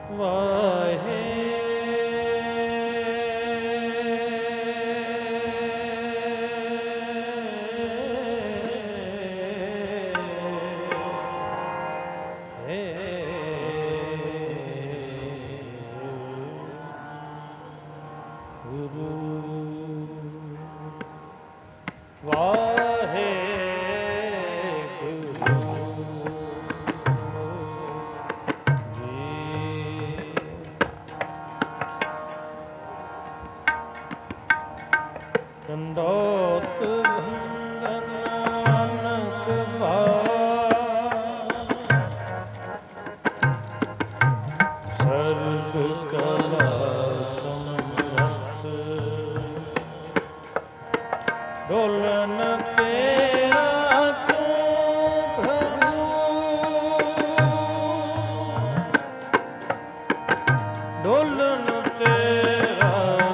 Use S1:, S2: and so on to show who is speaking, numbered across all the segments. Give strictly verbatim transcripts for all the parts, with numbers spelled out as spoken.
S1: ਵਾਹੇ ਕੰਡੋਤ ਭੰਗਨ ਨਾਨਕ ਭਾਇ ਸਰਬ ਕਲਾ ਸਮਰੱਥ ਡੋਲਨ ਤੇਰਾ ਤੂੰ ਪ੍ਰਭੂ ਡੋਲਨ ਤੇਰਾ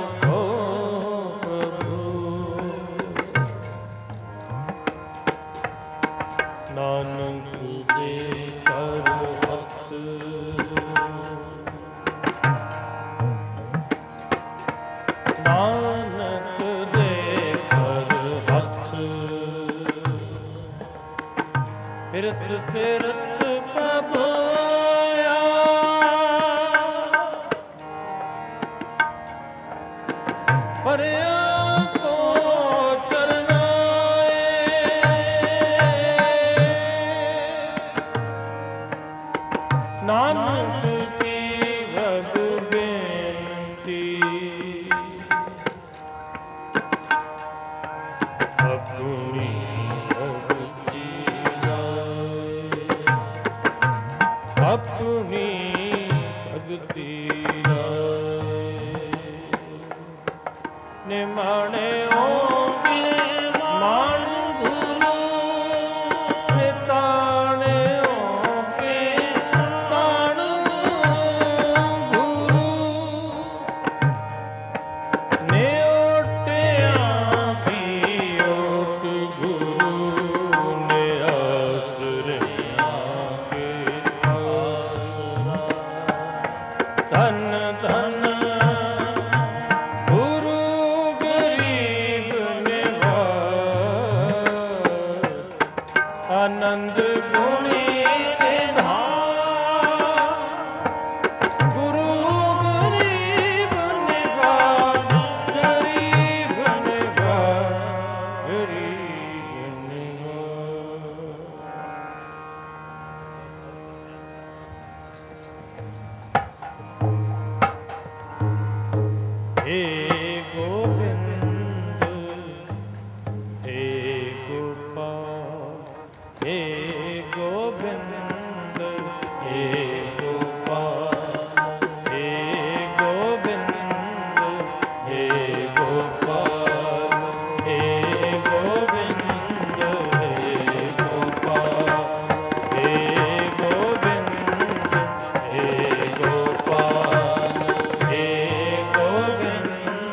S1: ਨਾਨਕ ਦੇ ਕਰ ਹੱਥ ਨਾਨਕ ਦੇ ਕਰ ਹੱਥ ਫਿਰਤ ਫਿਰਤ ਪ੍ਰਭੂ ਪਰਿਆ ਨਾਨਕ ਕੀ ਭਗ ਬੇਨਤੀ ਆਪਣੀ ਭਗਤੀ ਲਾਏ ਆਪਣੀ ਭਗਤੀ ਲਾਏ ਨਿਮਾਣੇ ਓਗੇ ਮਾਣ ਗੁਰੂ ਨਿਤਾਣੇ ਧਨ ਧਨ ਗੁਰੂ ਗਰੀਬ ਨਿਵਾਜ ਆਨੰਦ ਗੁਣੀ ਨਿਧਾਨ ਗੁਰੂ ਗਰੀਬ ਨਿਵਾਜ ਗਰੀਬ ਨਿਵਾਜ ਗਰੀਬ ਨਿਵਾਜ। हे गोविंद हे गोपाल हे गोविंद हे गोपाल हे गोविंद हे गोपाल हे गोविंद हे गोपाल हे गोविंद हे गोपाल हे गोविंद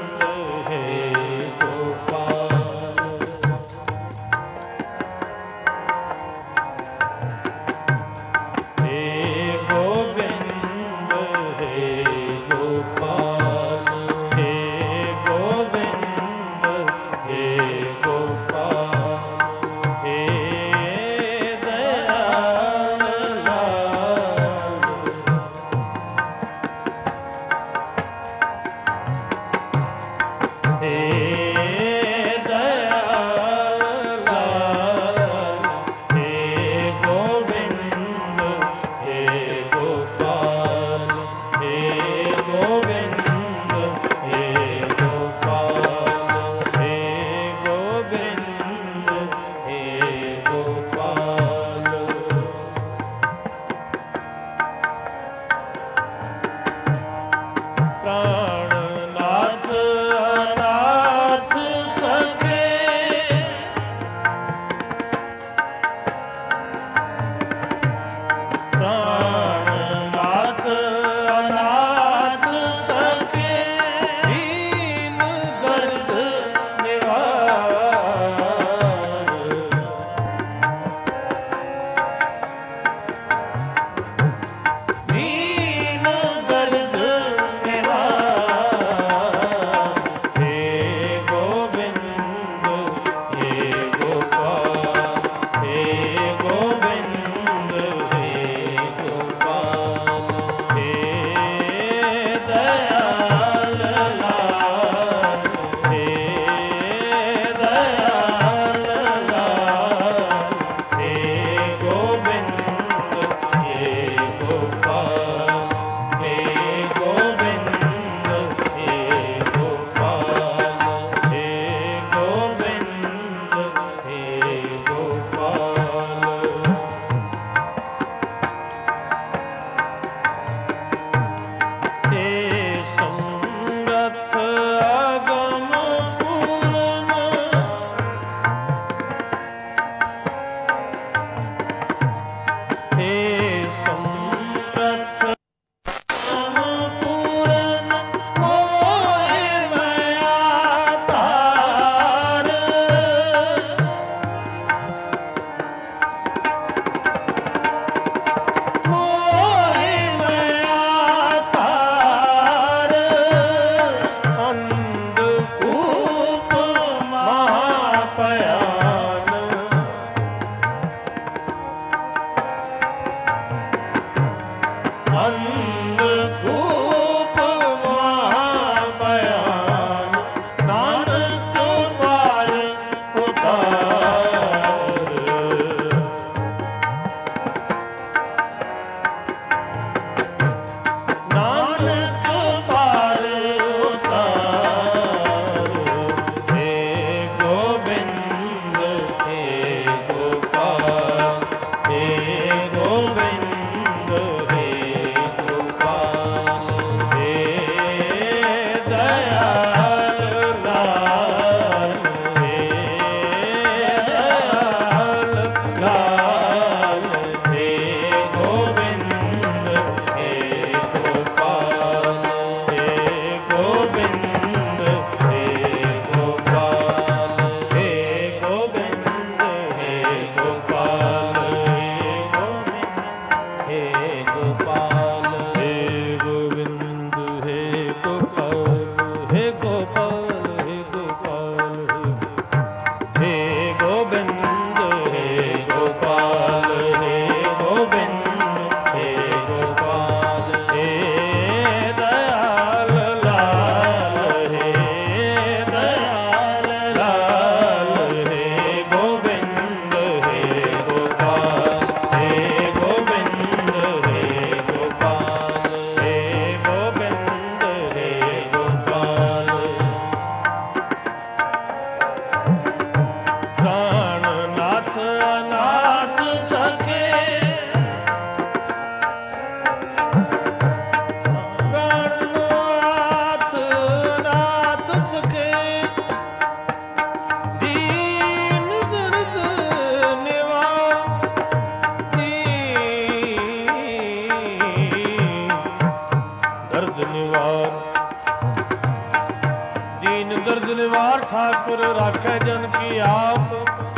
S2: ठाकुर राखे जन की आप।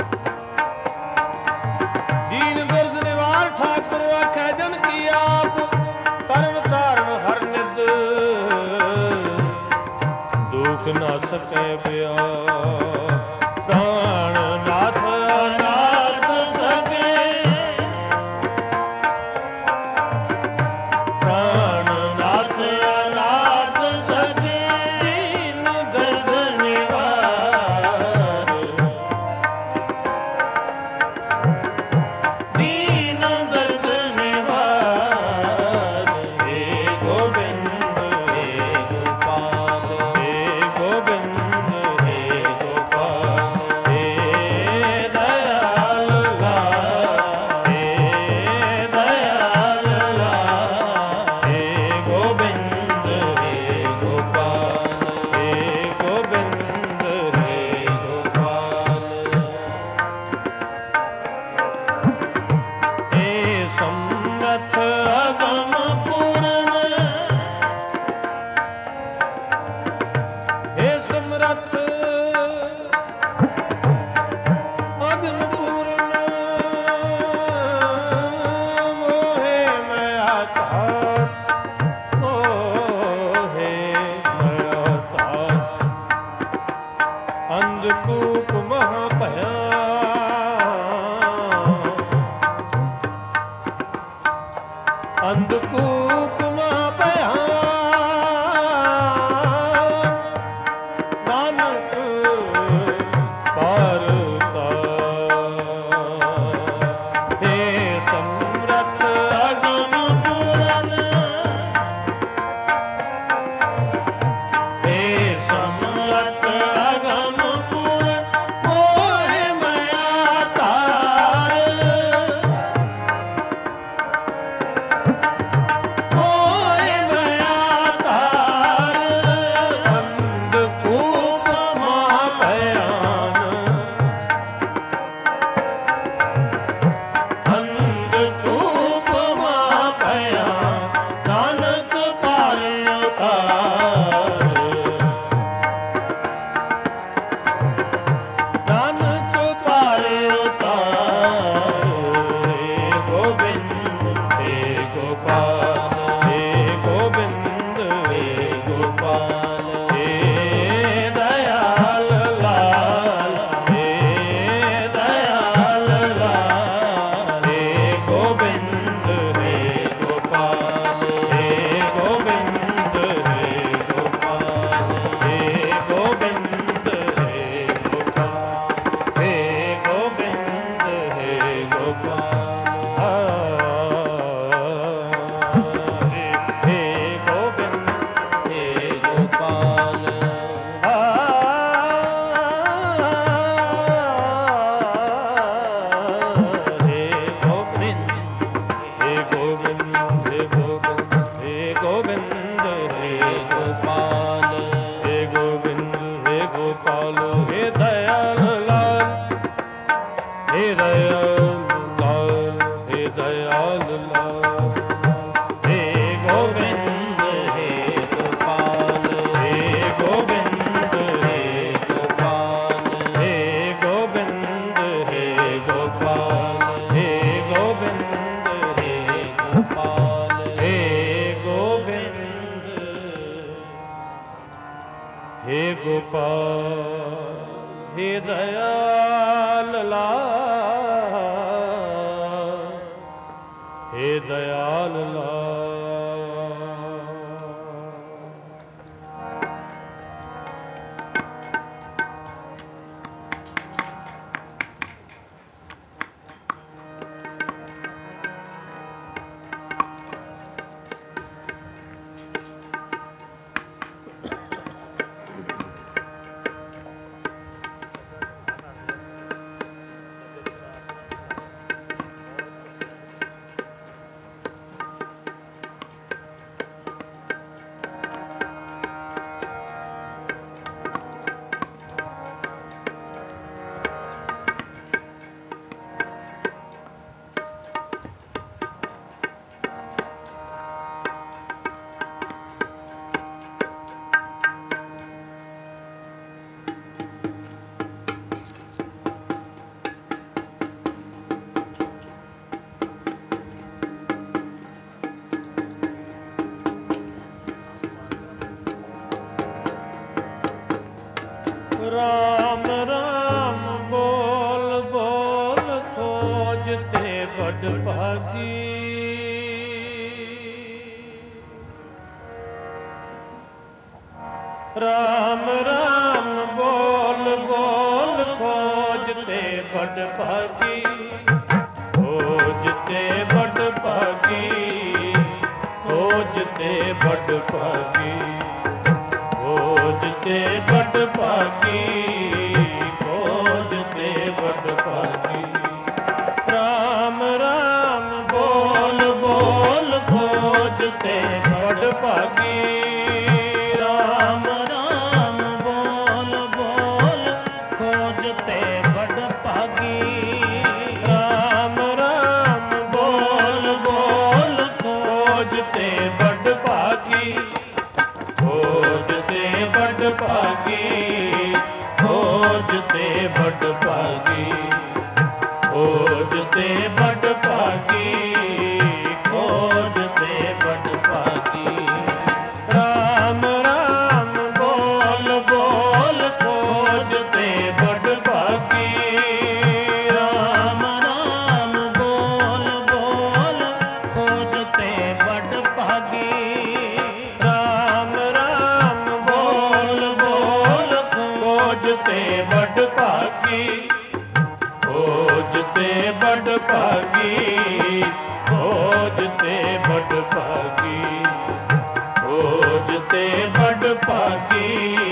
S2: दीन दर्द निवार ठाकुर राखे जन की आप। परम तारण हर निद दुख न सके ब्या। प्राण नाथ अनाथ सके, प्राण नाथ अनाथ सके। दीन दर्द निवार, दीन दर्द निवार। हे गोविंद हे गोपाल, हे गोविंद हे गोपाल।
S1: गोविंद हे गोपाल हे गोविंद हे गोपाल हे दयाल लाल हे दयाल लाल हे दयाल लाल हे गोविंद हे गोपाल हे गोविंद हे गोपाल हे गोविंद हे गोपाल हे गोविंद हे गोपाल हे गोविंद हे गोपाल हे दयाल लाल हे दयाल लाल राम राम बोल बोल खोजते बड़ भागी राम राम बोल बोल खोजते बड़ भागी खोजते बड़ भागी खोजते बड़ भागी खोजते बड़ भागी खोजते बड़ भागी राम राम बोल बोल खोजते बड़ भागी राम राम बोल बोल खोजते बड़ भागी राम राम बोल बोल खोजते बड़ भागी खोजते बड़ भागी खोजते बड़ भागी खोजते बड़ भागी खोजते बड़ भागी राम राम बोल बोल खोजते बड़ भागी राम राम बोल बोल खोजते बड़ भागी राम राम बोल बोल खोजते बड़ भागी खोजते बड़ भागी खोजते बड़ भागी खोजते बड़ भागी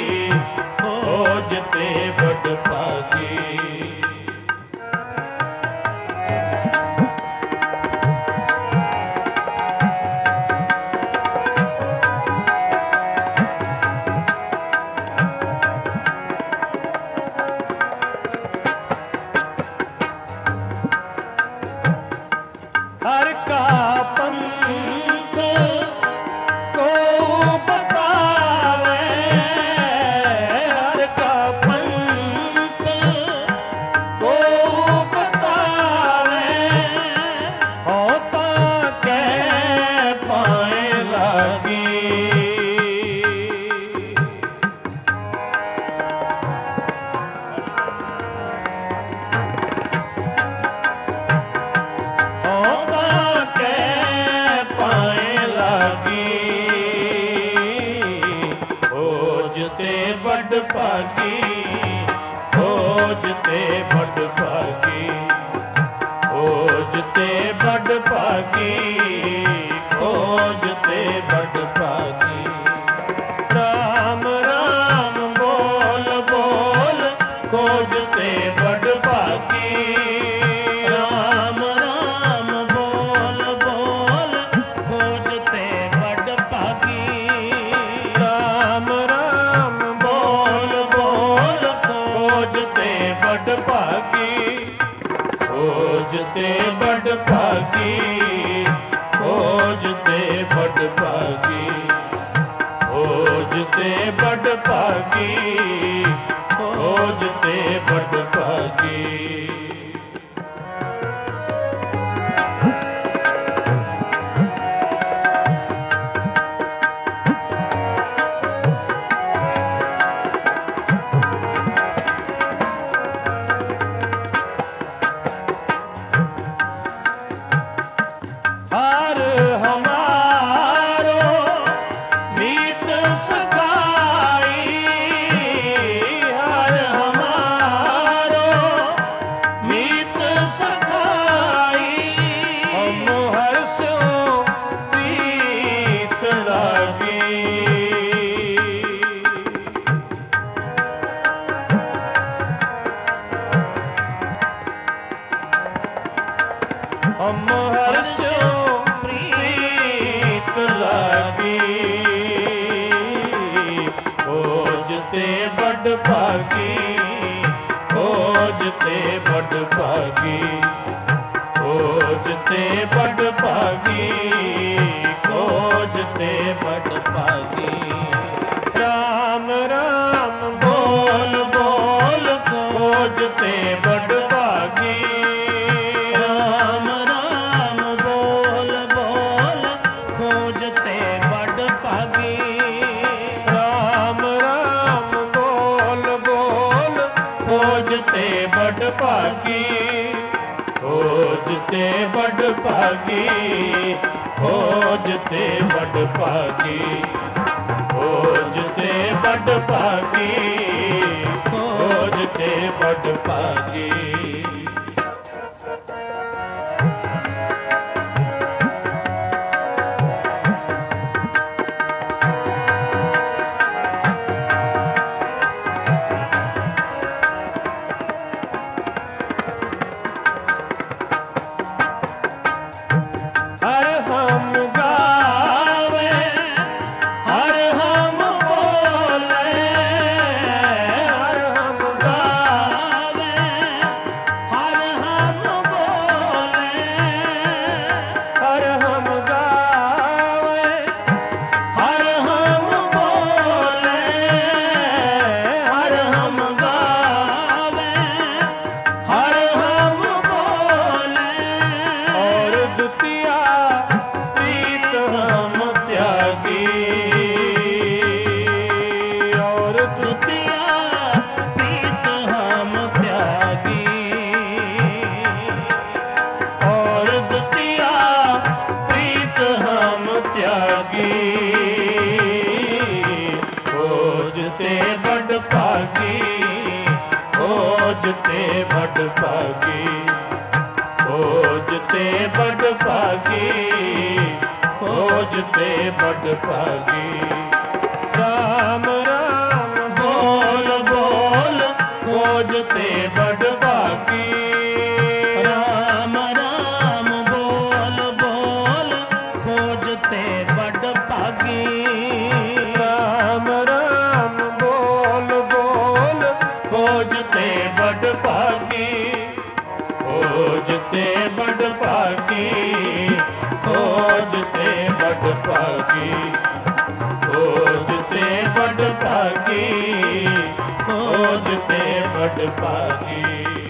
S1: खोजते बड़ भागी हर का पंथ को बतावे हर का पंथ को बतावे होता के पाए लगी खोजते बड़ भागी खोजते बड़ भागी खोजते बड़ भागी खोजते बड़ भागी राम राम बोल बोल खोजते बड़ भागी राम राम बोल बोल खोजते बड़ भागी भागी खोजते बड़ भागी खोजते बड़ भागी खोजते बड़ भागी हम हर्षो प्रीत लागी खोजते बड़ भागी खोजते बड़ भागी खोजते बड़ भागी खोजते बड़ भागी राम राम बोल बोल खोजते बड़ भागी खोजते बड़ भागी खोजते बड़ भागी खोजते बड़ भागी खोजते बड़ भागी खोजते बड़ भागी खोजते बड़ भागी खोजते बड़ भागी खोजते बड़ भागी खोजते बड़ भागी राम राम बोल बोल खोजते बड़ भागी राम राम बोल बोल खोजते बड़ भागी राम राम बोल बोल खोजते बड़ भागी खोजते बड़ भागी खोजते बड़ भागी खोजते बड़ भागी खोजते बड़ भागी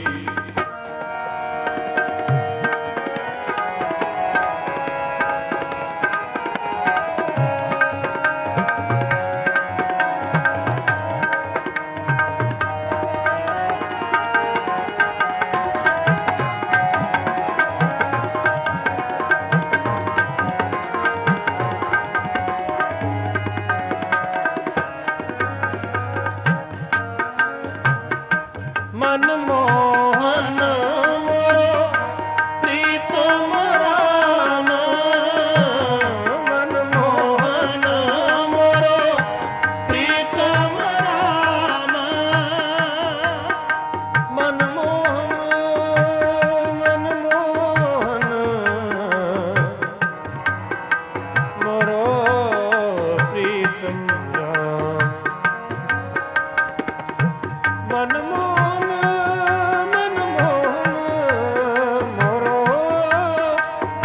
S1: मनमोहन मोरो प्रीतम राम मनमोहन मोरो प्रीतम राम मनमोहन मनमोहन मोरो प्रीतम राम मनमोहन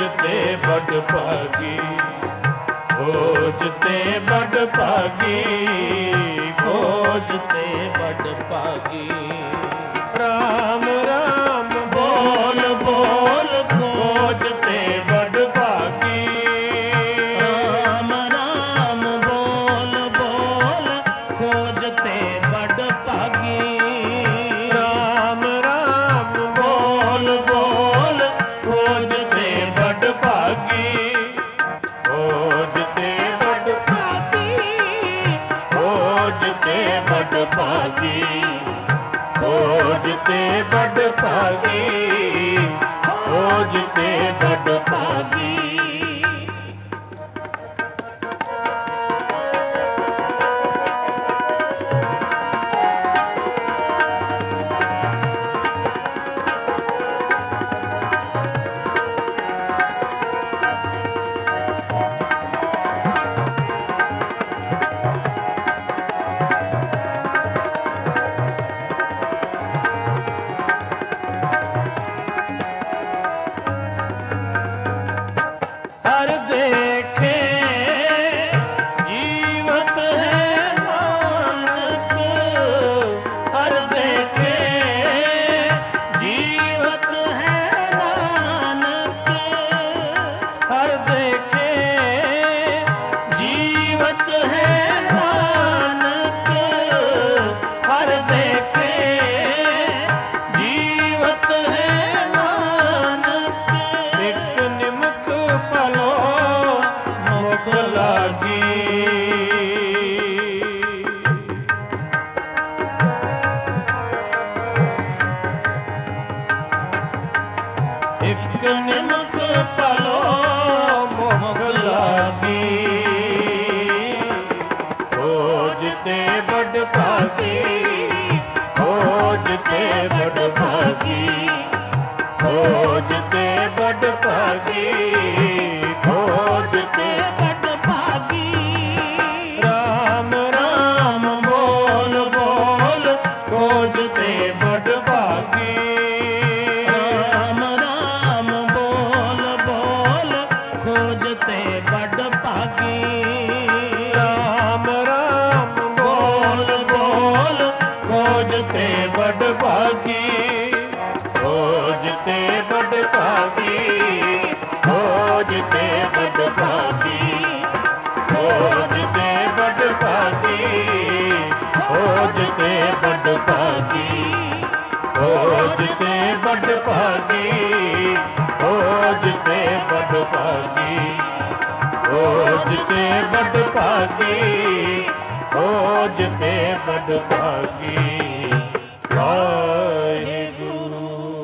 S1: ਤੇ ਬੜ ਭਾਗੀ, ਖੋਜ ਤੇ ਬੜ ਭਾਗੀ, ਖੋਜ ਤੇ ਬੜ ਭਾਗੀ। ਰਾਮ ਰਾਮ ਬੋਲ ਬੋਲ ਖੋਜ ਤੇ ਬੜ ਭਾਗੀ।
S2: ਰਾਮ ਰਾਮ ਬੋਲ ਬੋਲ ਖੋਜ ਤੇ ਬੜ ਭਾਗੀ।
S1: ਰਾਮ ਰਾਮ ਬੋਲ ਬੋਲ ਖੋਜ ਤੇ ਬੜ ਭਾਗੀ। ਖੋਜ ਤੇ ਬੜ ਭਾਗੀ, ਖੋਜ ਤੇ ਬੜ ਭਾਗੀ, ਖੋਜ ਤੇ ਬੜ ਭਾਗੀ, ਖੋਜ ਤੇ ਬੜ ਭਾਗੀ। ਹਰ ਦੇਖੇ ਜੀਵਤ ਹੈ ਨਾਨਕ, ਹਰ ਦੇਖੇ ਜੀਵਤ ਹੈ ਨਾਨਕ, ਹਰ ਦੇਖੇ ਜੀਵਤ ਹੈ ਨਾਨਕ, ਹਰ ਦੇਖੇ ਜੀਵਤ ਹੈ ਨਾਨਕ। ਇੱਕ ਨਿਮਕ ਪਲੋ ਮੁਖ ਲਾਗੀ, ਇੱਕ ਨਿਮਕ ਪਲੋ ਮੁਖ ਲਾਗੀ। ਖੋਜ ਤੇ ਬੜ ਭਾਗੀ, ਖੋਜ ਤੇ ਬੜ ਭਾਗੀ, ਖੋਜ ਤੇ ਬੜ ਭਾਗੀ, ਖੋਜ ਤੇ ਬੜ ਭਾਗੀ। ਰਾਮ ਰਾਮ ਬੋਲ ਬੋਲ ਖੋਜ ਤੇ ਬੜ ਭਾਗੀ।
S2: ਰਾਮ ਰਾਮ ਬੋਲ ਬੋਲ ਖੋਜ ਤੇ ਬੜ ਭਾਗੀ।
S1: ਰਾਮ ਰਾਮ ਬੋਲ ਬੋਲ ਖੋਜ ਤੇ ਬੜ ਭਾਗੀ। ਖੋਜ ਤੇ ਬੜ ਭਾਗੀ, ਖੋਜ ਤੇ ਬੜ ਭਾਗੀ, ਖੋਜ ਤੇ ਬੜ ਭਾਗੀ, ਖੋਜ ਤੇ ਬੜ ਭਾਗੀ, ਖੋਜ ਤੇ ਬੜ ਭਾਗੀ, ਖੋਜ ਤੇ ਬੜ ਭਾਗੀ, ਖੋਜ ਤੇ ਬੜ ਭਾਗੀ, ਖੋਜ ਤੇ ਬੜ ਭਾਗੀ। ਵਾਹਿਗੁਰੂ।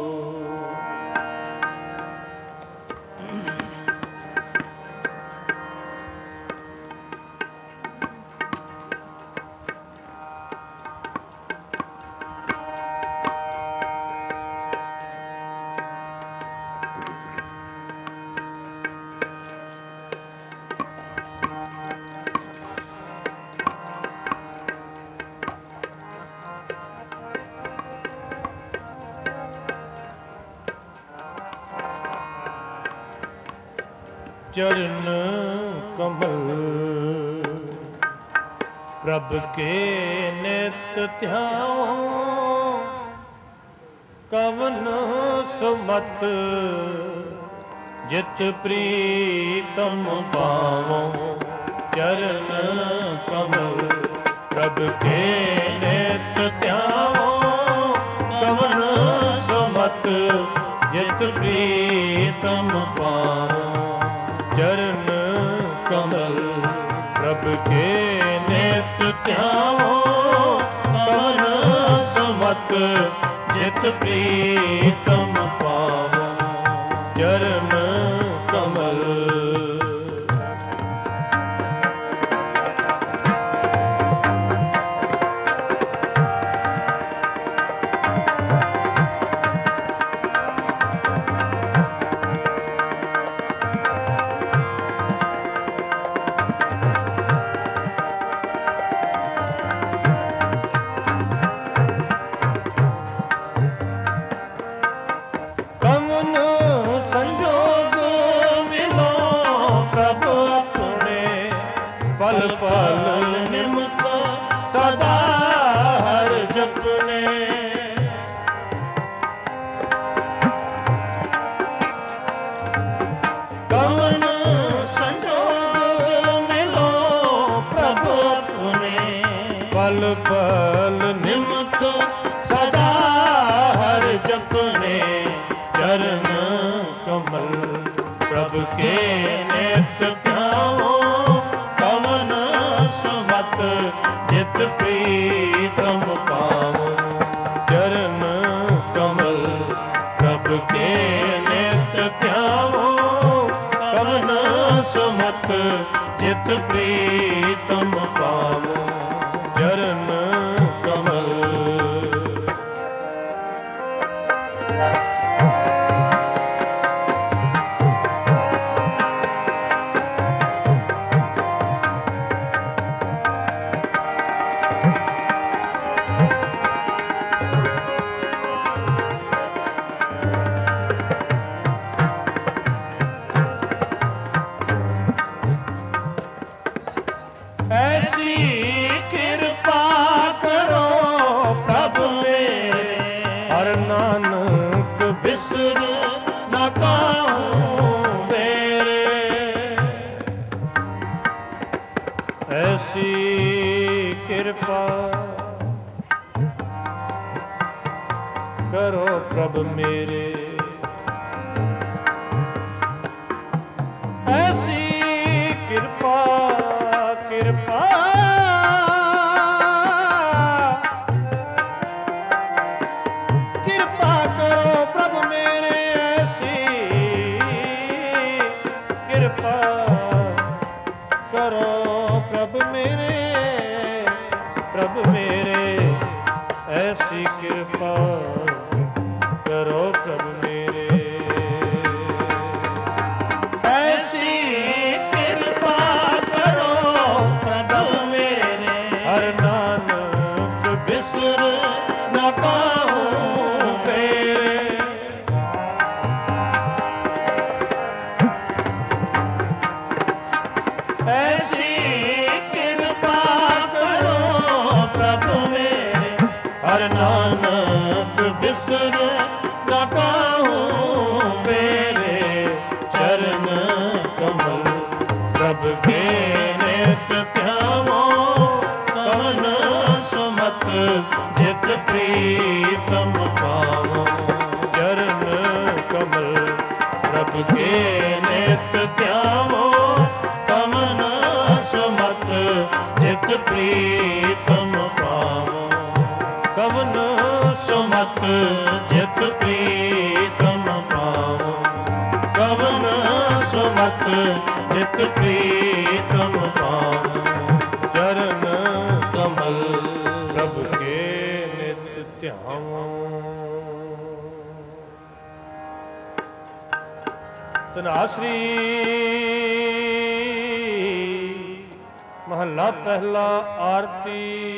S1: चरण कमल प्रभ के नित ध्याओ, कवन सुमत जित प्रीतम पावो। चरण कमल प्रभ के नित ध्याओ, कवन सुमत जित प्रीतम पावो। चरण कमल प्रभ के नित ध्याओ, कवन सुमत जित प्रीतम पावो। चरण कमल ਪ੍ਰਭ ਕੇ ਨਿਤ ਧਿਆਵੋ ਕਵਨ ਸੁਮਤ ਜਿਤ ਪ੍ਰੀਤਮ ਪਾਵੋ ਚਰਨ ਕਮਲ ਪ੍ਰਭ ਕੇ ਨਿਤ ਧਿਆਵੋ ਕਵਨ ਸੁਮਤ ਜਿਤ ਪ੍ਰੀਤਮ ਪਾਵੋ ਚਰਨ ਕਮਲ।
S2: ऐसी कृपा करो प्रभु मेरे
S1: हर नानक बिसर न काहू मेरे। ऐसी कृपा करो प्रभु मेरे ऐसी कृपा कृपा कृपा करो प्रभु मेरे ऐसी कृपा करो प्रभु मेरे प्रभु मेरे ऐसी कृपा करो प्रभु मेरे ऐसी कृपा करो प्रभु मेरे हर नानक बिसर न पाऊं मेरे। ऐसी कृपा करो प्रभु मेरे हर नानक बिसर न पाऊं मेरे चरण कमल प्रभु के नित ध्यावो कवन सुमत जित प्रीतम पावो चरण कमल प्रभु के नित ध्यावो कवन सुमत जित प्रीतम पावो कवन सुमत जित प्रीतम पावो कवन सुमत जित प्रीतम पावो चरण कमल प्रभु के नित ध्यावो। तनाश्री महला पहला आरती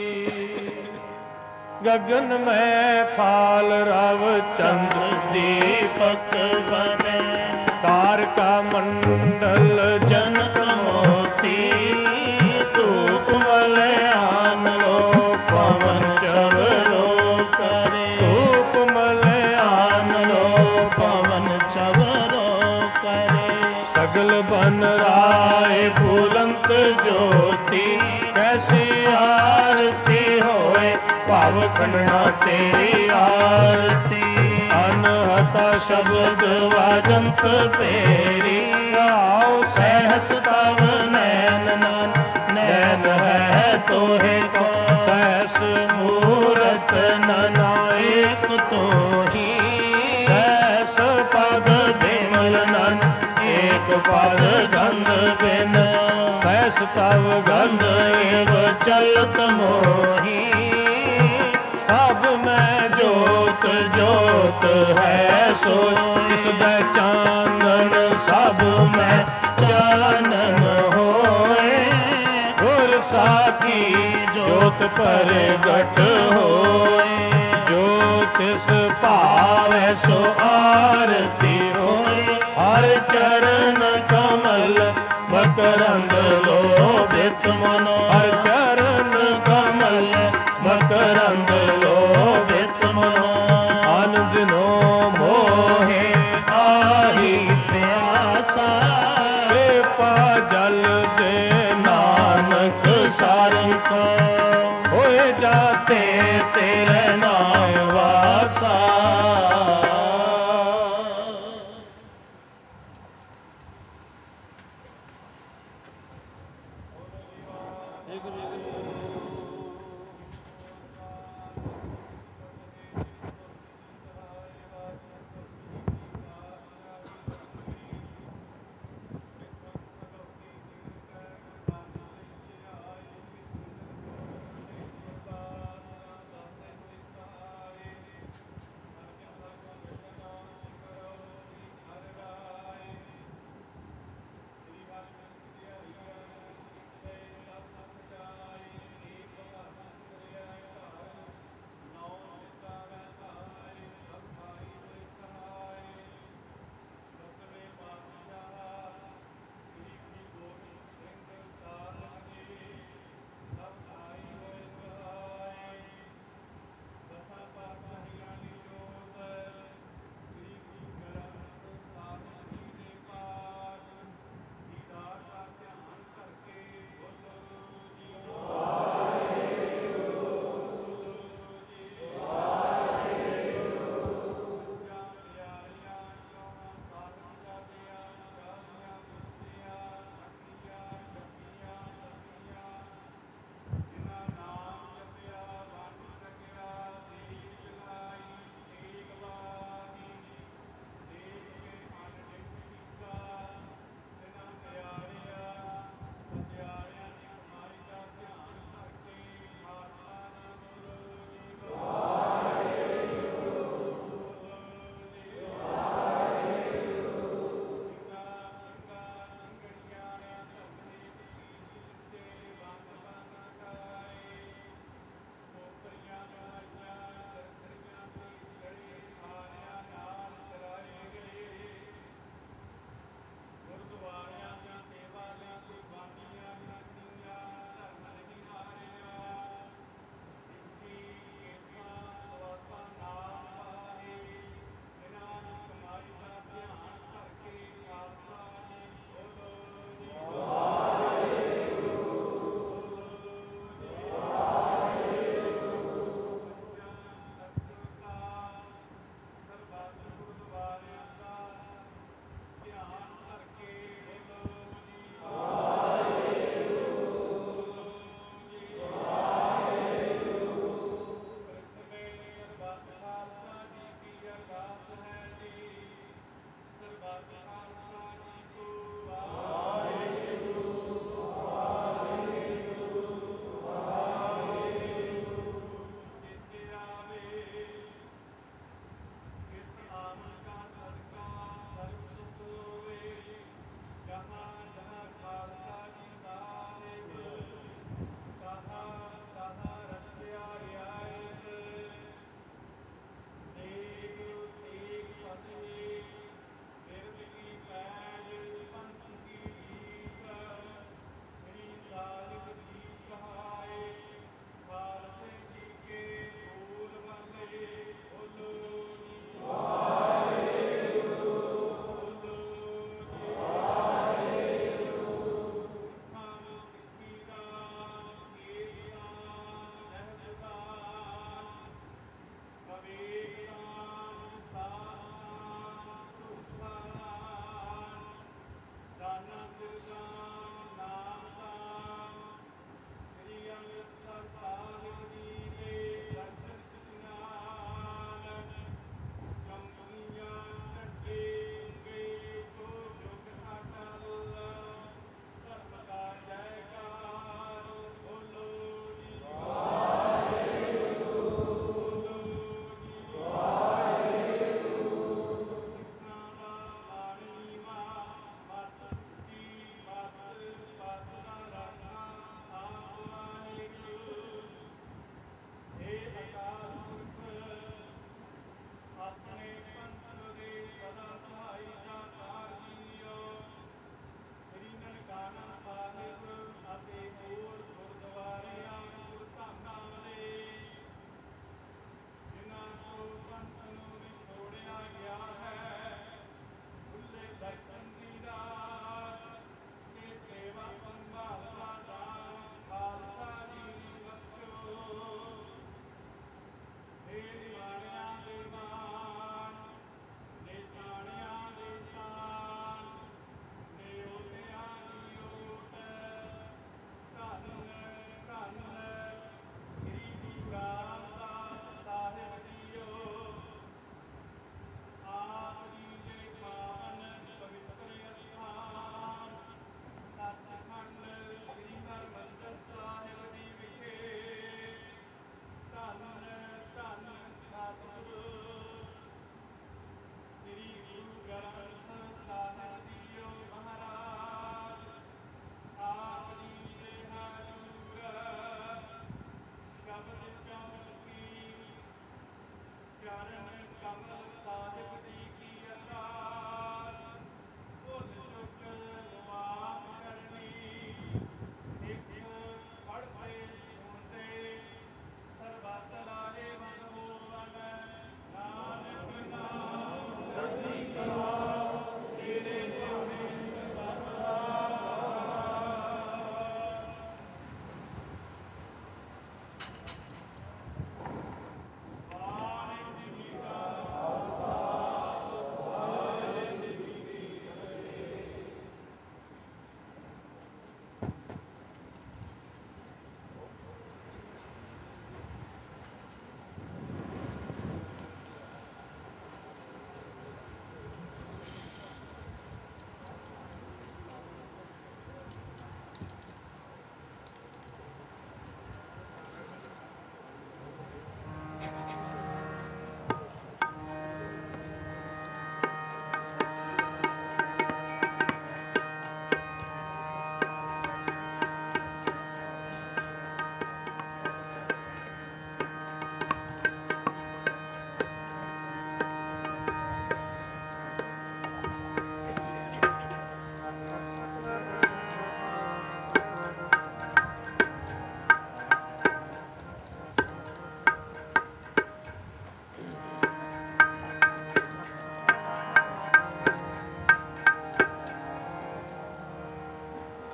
S1: गगन में फाल रव चंद्र दीपक बने तारका मंडल जनक मोती धूप मलयान लो पवन चवरो करे धूप मलयान लो पवन चवरो करे सगल बन राय बुलंद ज्योति कैसी आरती होए भाव खंडना तेरी आरती अनहता शब्द वाजंत पेरी आओ सहस तव नैन नन नैन है तोहे को सहस मूरत ननायक तो ही सहस पद बिमल नन एक पद गंध बिन सहस तव गंध एव चलत मोही सब में जोत जोत है सो इसदा चानन सब में चानन होए गुर साखी जोत प्रगट होए जो तिस पावै सो आरती होए हर चरण कमल मकरंद लोभित मनो हर चरण कमल मकरंद लोभित मनो आनंदनो मोहे आही प्यासा कृपा जल दे नानक सारंग को होए जाते तेरे नाम वासा।
S2: ਵਾਹਿਗੁਰੂ।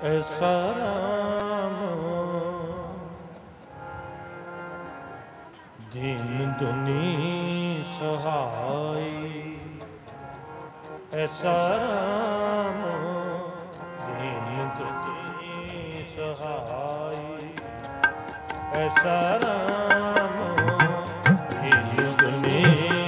S1: ਐਸਾ ਰਾਮ ਦੀਨ ਦੁਨੀ ਸਹਾਈ, ਐਸਾ ਰਾਮ ਦੀਨ ਦੁਨੀ ਸਹਾਈ, ਐਸਾ ਰਾਮ ਦੀਨ ਦੁਨੀ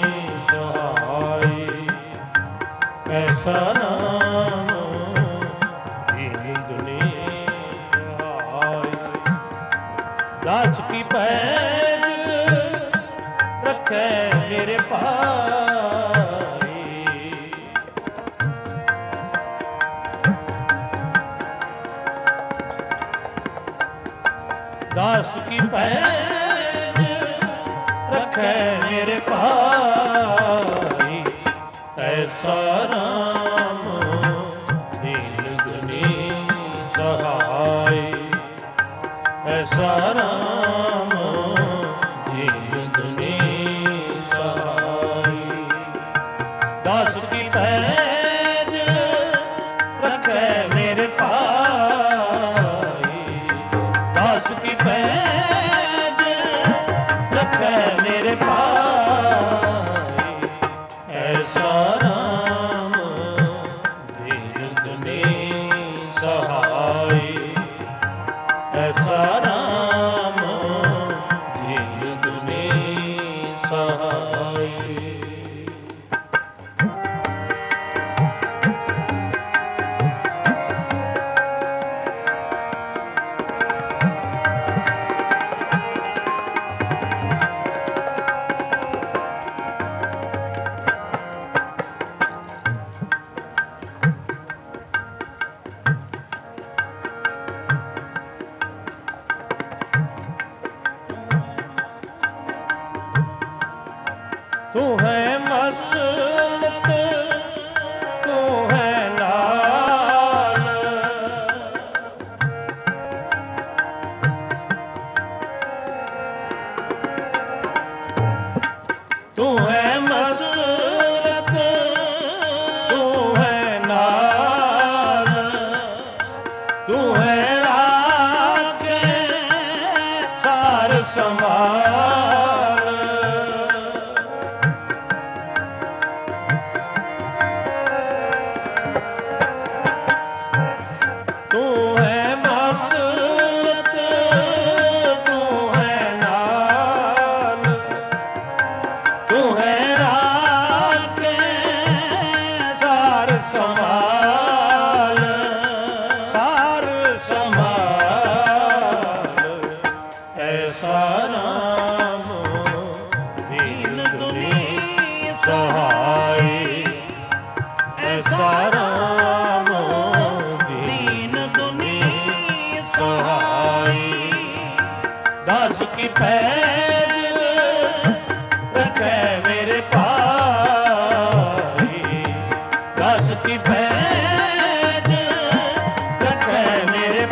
S1: ਸਹਾਈ, ਐਸਾ ਰਾਮ ਦੀਨ ਦੁਨੀ ਸਹਾਈ। ਦਾਸ ਕੀ ਪੈਜ ਰੱਖੈ ਮੇਰੇ ਭਾਈ, ਦਾਸ ਕੀ ਪੈਜ ਰੱਖੈ ਮੇਰੇ ਭਾਈ, ਐਸਾ ਰਾਮ ਦੀਨ ਦੁਨੀ ਸਹਾਈ, ਐਸਾ ਰਾਮ ਦੀਨ ਦੁਨੀ ਸਹਾਈ। ਦਾਸ ਕੀ ਪੈਜ ਰੱਖੈ ਮੇਰੇ ਭਾਈ, ਦਾਸ ਕੀ ਪੈਜ ਰੱਖੈ ਮੇਰੇ ਭਾਈ, ਐਸਾ ਰਾਮ ਦੀਨ ਦੁਨੀ ਸਹਾਈ, ਐਸਾ ਰਾਮ ਦੀਨ ਦੁਨੀ ਸਹਾਈ। ਤੂੰ ਹੈ ਮਸਲਤ, ਤੂੰ ਹੈ ਲਾਲ, ਤੂੰ ਹੈ ਮਸਲਤ, ਤੂੰ ਹੈ ਲਾਲ, ਤੂੰ ਹੈ ਰਾਖੇ ਸਾਰ ਸੰਭਾਲ, ਤੂੰ ਹੈ ਮਸਲਤ, ਤੂੰ ਹੈ ਨਾਲ, ਤੂੰ ਹੈ ਰਾਖੇ ਸਾਰ ਸੰਭਾਲ, ਸਾਰ ਸੰਭਾਲ, ਐਸਾ ਰਾਮ ਦੀਨ ਦੁਨੀ ਸਹਾਈ, ਐਸਾ ਰਾਮ ਦੀਨ ਦੁਨੀ ਸਹਾਈ। ਦਾਸ ਕੀ ਪੈਜ ਰੱਖੈ ਮੇਰੇ ਭਾਈ, ਦਾਸ ਕੀ ਪੈਜ ਰੱਖੈ ਮੇਰੇ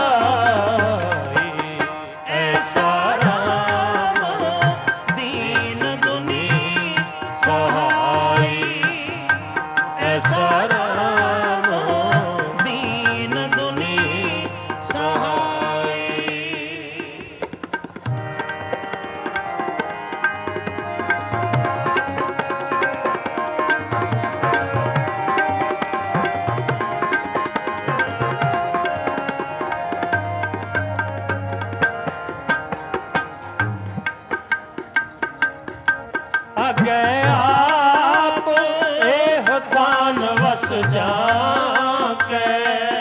S1: ਭਾਈ, ਐਸਾ ਰਾਮ ਦੀਨ ਦੁਨੀ ਸਹਾਈ, ਐਸਾ ਰਾਮ ਦੀਨ ਦੁਨੀ ਸਹਾਈ। ਅਗੇ ਆਪ ਇਹ ਦਾਨ ਵਸ ਜਾ ਕੇ,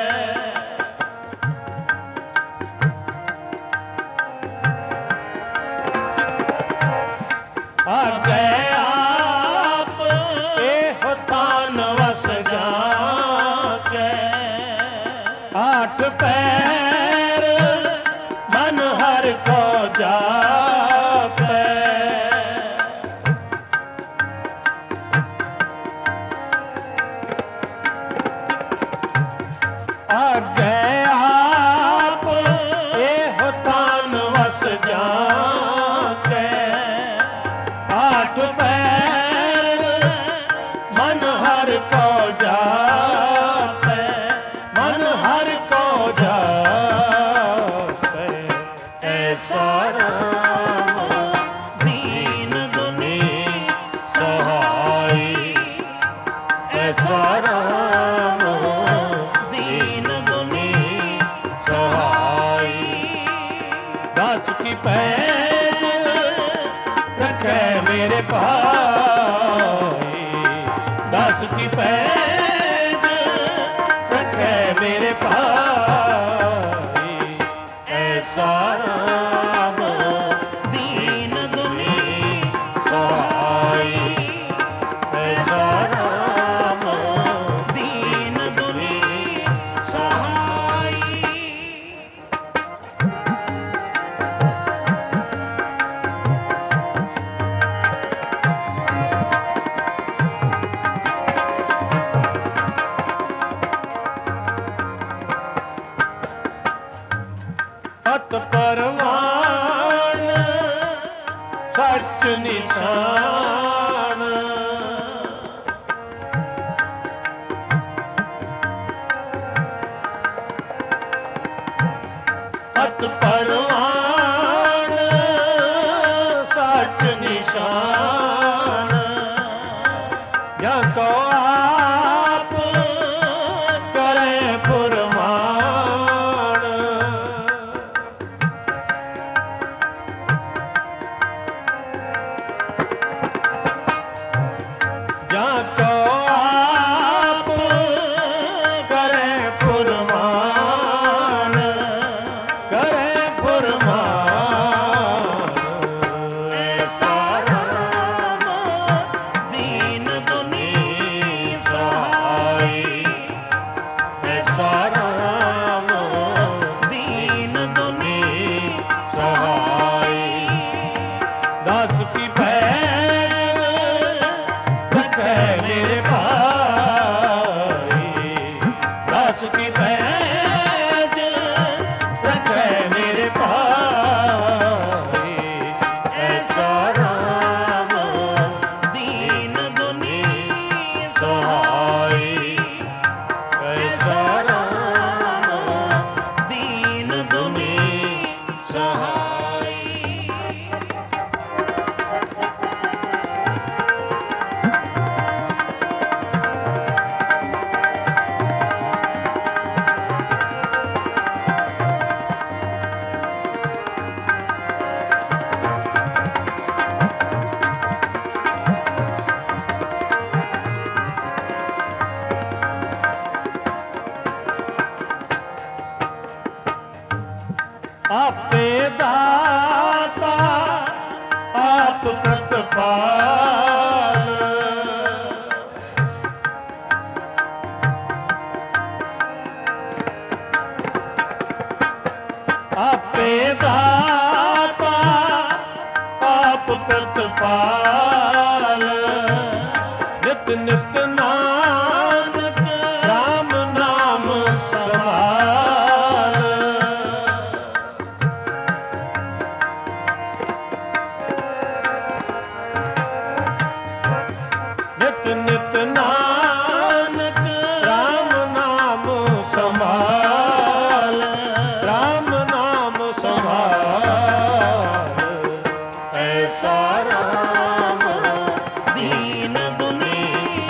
S1: ਅਗੇ ਆਪ ਇਹ ਦਾਨ ਵਸ ਜਾ ਕੇ, ਆਠ ਪੈਰ ਮਨ ਹਰ ਕੋ ਜਾਪੈ, ਅਗੇ ਆਪ ਇਹ ਤਾਨ ਵਸ ਜਾ ਕੇ, ਆਠ ਪੈਰ ਮਨ ਹਰ ਕੋ ਜਾਪੈ, ਮਨ ਹਰ ਕੋ ਮੇਰੇ ਭਾਈ ਦਸ ਕੀ ਪੈਜ ਰੱਖੈ ਮੇਰੇ ਭਾਈ ਐਸਾ ਰਾਮ ਦੀਨ ਦੁਨੀ ਸਹਾਈ ਐਸਾ ਰਾਮ ਦੀਨ ਦੁਨੀ ਸਹਾਈ। ਅਤ ਪਰਮਾਨ ਸੱਚ ਨਿਸ਼ਾਨ ਅਤ ਪਰਮਾਨ ਸੱਚ ਨਿਸ਼ਾਨ ਜਾਂ ਕੋ ਆਪ ਕਰੇ ਪੁਰਮਾਨ ਜਾਂ ਕੋ ਆਪ ਕਰੇ ਪੁਰਮਾਨ ਕਰੇ ਪੁਰਮਾਨ ਐਸਾ ਰਾਮ ਦੀਨ ਦੁਨੀ ਸਹਾਈ ਐਸਾ ਰਾਮ ਦੀਨ ਦੁਨੀ ਸਹਾਈ। ਦਸ ਕੀ ਪੈਰ ਰੱਖੈ ਮੇਰੇ ਭਾਈ ਦਸ ਕੀ ਪੈਜ ਰੱਖੈ ਮੇਰੇ ਭਾਈ ਐਸਾ ਰਾਮ ਦੀਨ ਦੁਨੀ ਸਹਾਈ ਐਸਾ ਰਾਮ ਦੀਨ ਦੁਨੀ ਸਹਾਈ। ਆਪੇ ਦਾਤਾ ਆਪ ਪ੍ਰਤਪਾਲ ਆਪੇ ਦਾਤਾ ਆਪ ਪ੍ਰਤਪਾਲ ਨਿਤ ਨਿਤ ਨਾਨਕ ਰਾਮ ਨਾਮ ਸਮਾਲ ਨਿਤ ਨਿਤ ਨਾਨਕ ਰਾਮ ਨਾਮ ਸੰਭਾਲ ਰਾਮ ਨਾਮ ਸੰਭਾਲ ਐਸਾ ਰਾਮ ਦੀਨ ਦੁਨੀ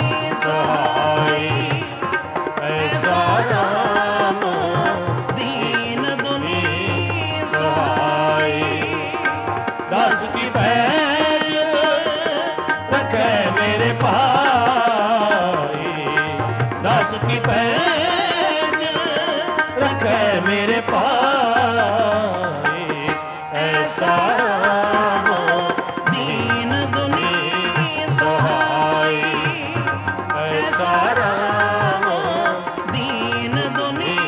S1: ਸਹਾਈ ਐਸਾ ਰਾਮ ਦੀਨ ਦੁਨੀ ਸਹਾਈ। ਦਸ ਕੀ ਪੈਜ ਰੱਖੈ ਮੇਰੇ ਭਾਈ ਦਸ ਕੀ ਪੈਜ ਰੱਖੈ ਮੇਰੇ ਭਾਈ ਐਸਾ ਰਾਮ ਦੀਨ ਦੁਨੀ ਸਹਾਈ ਐਸਾ ਰਾਮ ਦੀਨ ਦੁਨੀ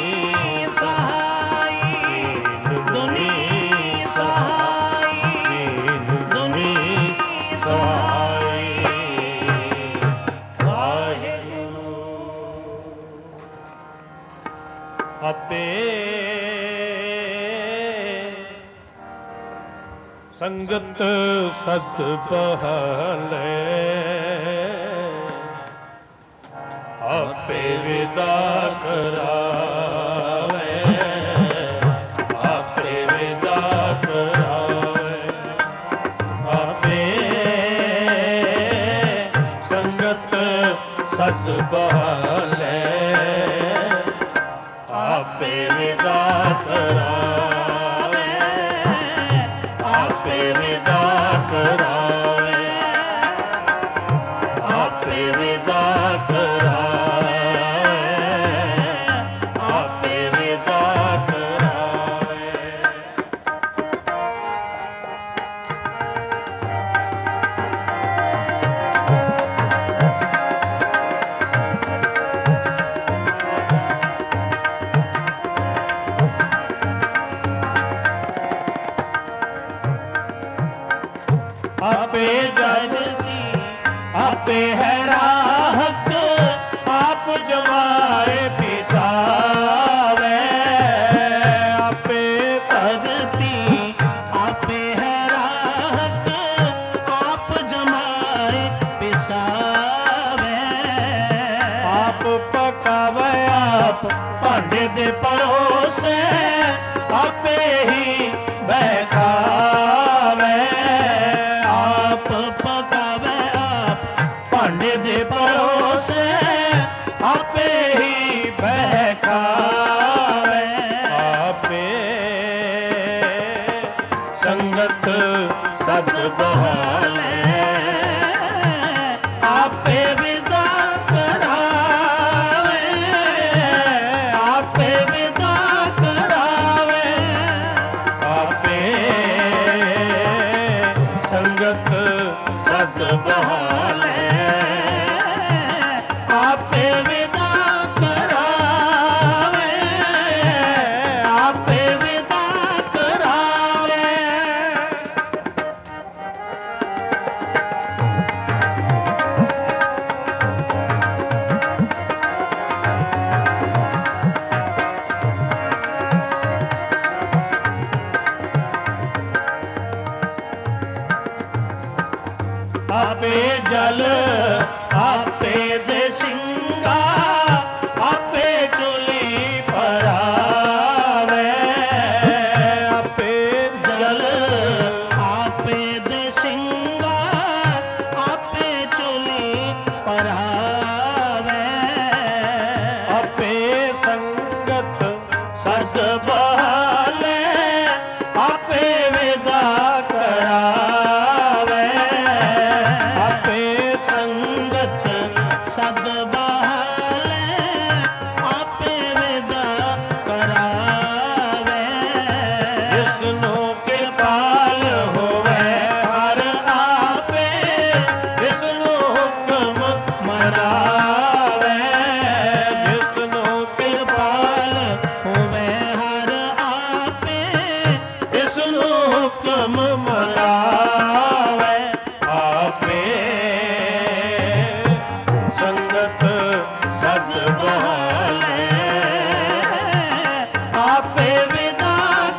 S1: ਸਹਾਈ ਦੁਨੀ ਸਹਾਈ ਦੁਨੀ ਸਹਾਈ। ਵਾਹਿਗੁਰੂ ਆਪੇ ਸੰਗਤ ਸਤ ਪਹਲੇ ਆਪੇ ਵਿਦਾ ਕਰਾਵੇ ਆਪੇ ਵਿਦਾ ਕਰਾਵੇ ਆਪੇ ਸੰਗਤ ਸਤ ਪਹਲੇ ਆਪੇ ਵਿਦਾ ਕਰਾਵੇ ਆਪੇ ਵਿਦਾ ਕਰਾਵੇ आपे है राहत आप जमाए पिसावे आपे धरती आपे है राहत आप जमाए पिसावे आप पकावे आप भांडे दे परोसे आपे ही बहकावे आप पकावे आप भांडे दे परोसे आपे ही बहकावे आपे संगत सत बहाले आपे विदा करावे आपे विदा करावे आपे संगत सत बहाले आपे विदा करावे आपे विदा करावे आपे जल आपे दे सिंगा आपे चुली परावे आपे जल आपे दे सिंगा आपे चुली परावे आपे संगत सत बहाले आपे विदा करावे आपे संगत सद बहाले आपे विदा करावे जिसनु कृपाल होवे हर आपे जिसनु हुक्म मनावे जिसनु कृपाल होवे हर आपे जिसनु हुक्म मनावे आपे संगत सद बहाले आपे विदा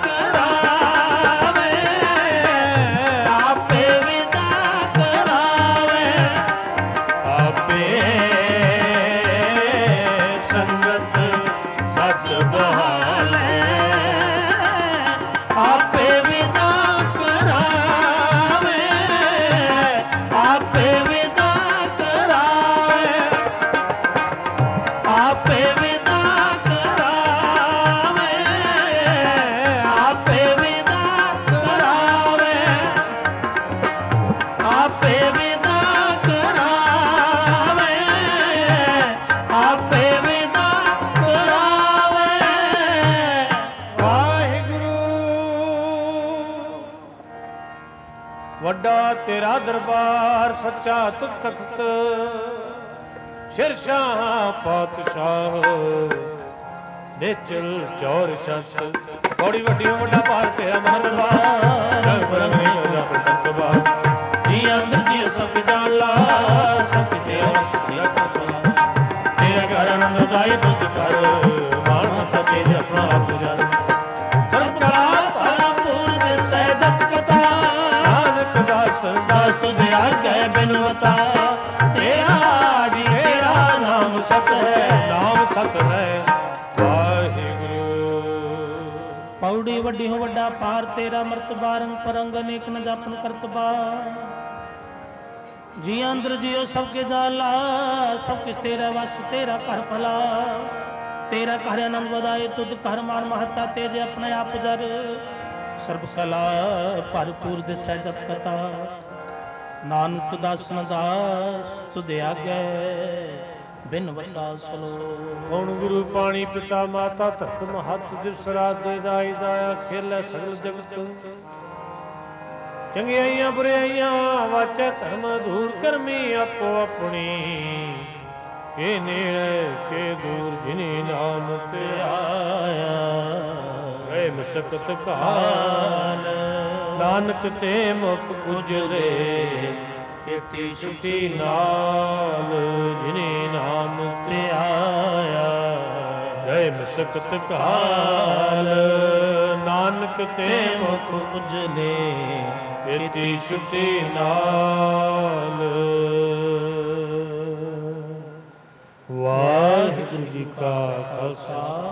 S1: करावे आपे विदा करावे आपे संगत सद बहाले आपे विदा करावे आपे विदा करावे आपे विदा करावे आपे विदा करावे आपे विदा करावे आपे विदा करावे
S2: ਵਾਹਿਗੁਰੂ ਵੱਡਾ ਤੇਰਾ ਦਰਬਾਰ ਸੱਚਾ ਤੁਧ ਤਖਤ ਸ਼ਿਰਸ਼ਾਹ ਪਾਤਸ਼ਾਹ ਨੇਚਲ ਚੌਰ ਸ਼ੰਤ ਬੜੀ ਵੱਡੀ ਵੱਡਾ ਭਾਰ ਤੇਰਾ ਮਹਰਬਾਰ ਰੰਗ ਬਰੰਗ ਨਹੀਂ ਹੋ ਜਾ ਪ੍ਰਤੰਤਬਾਰ ਜੀ ਅੰਦਰ ਜੀ ਸਭ ਜਾਲਾ ਸਭ ਤੇਰਾ ਵਸਿਆ ਕਰਤਾ ਤੇਰਾ ਘਰ ਆਨੰਦ ਦਾਈ ਤੁਧ ਕਰ ਮਾਣ ਮਤਾ ਤੇਰੇ ਆਪਣਾ ਆਪ ਜਾਣ ਸਰਬ ਕਲਾ ਭਰਪੂਰ ਦੇ ਸਹਿਜਤ ਕਥਾ ਨਾਨਕ ਦਾਸ ਦਾਸ ਤੁਧ ਆਗੇ ਬਿਨਵਤਾ ਤੇਰਾ ਜੀ ਤੇਰਾ ਨਾਮ ਸਤ ਹੈ ਨਾਮ ਸਤ ਹੈ ਵਾਹਿਗੁਰੂ
S1: ਪੌੜੀ ਵੱਡੀ ਹੋ ਵੱਡਾ ਪਾਰ ਤੇਰਾ ਮਰਤਬਾ ਰੰਗ ਪਰੰਗ ਅਨੇਕ ਨ ਜਾਪਨ ਕਰਤਬਾ ਜੀ ਅੰਦਰ ਜਿਉ ਸਭ ਕੇ ਜਾਲਾ ਸਭ ਕਿਸ ਤੇਰਾ ਵਸ ਤੇਰਾ ਘਰ ਭਲਾ ਤੇਰਾ ਘਰ ਆਨੰਦ ਵਧਾਏ ਤੁਧ ਘਰ ਮਾਨ ਮਹਤਾ ਤੇਰੇ ਆਪਣੇ ਆਪ ਜਰ ਸਰਬ ਸਲਾ ਭਰਪੂਰ ਦੇ ਸਹਿਜਤ ਕਥਾ ਨਾਨਕ ਦਾਸਨ ਦਾਸ ਤੁਧ ਆਗੇ ਬਿਨ ਵਤਾ ਸਲੋ
S2: ਹੁਣ ਗੁਰੂ ਪਾਣੀ ਪਿਤਾ ਮਾਤਾ ਧਰਤ ਮਹਤ ਦਿਵਸ ਰਾਤ ਦੇ ਦਾਈ ਦਾਇਆ ਖੇਲੇ ਸਗਲ ਜਗਤ ਚੰਗਿਆਈਆਂ ਬੁਰਾਈਆਂ ਵਾਚੈ ਧਰਮ ਦੂਰ ਕਰਮੀ ਆਪੋ ਆਪਣੀ ਕੇ ਨੇੜੇ ਕੇ ਦੂਰ ਜਿਨੀ ਨਾਮ ਤੇ ਆਇਆ ਏ ਮਸਕਤ ਕਾਲ ਨਾਨਕ ਤੇ ਮੁਖ ਉਜਲੇ ਕੀਤੀ ਛੁੱਟੀ ਨਾਲ ਜਿਨੇ ਨਾਮ ਧਿਆਇਆ। ਗਏ ਮਸਕਤ ਕਾਲ ਨਾਨਕ ਤੇ ਮੁਖ ਉਜਲੇ ਕੀਤੀ ਛੁੱਟੀ ਨਾਲ। ਵਾਹਿਗੁਰੂ ਜੀ ਕਾ ਖਾਲਸਾ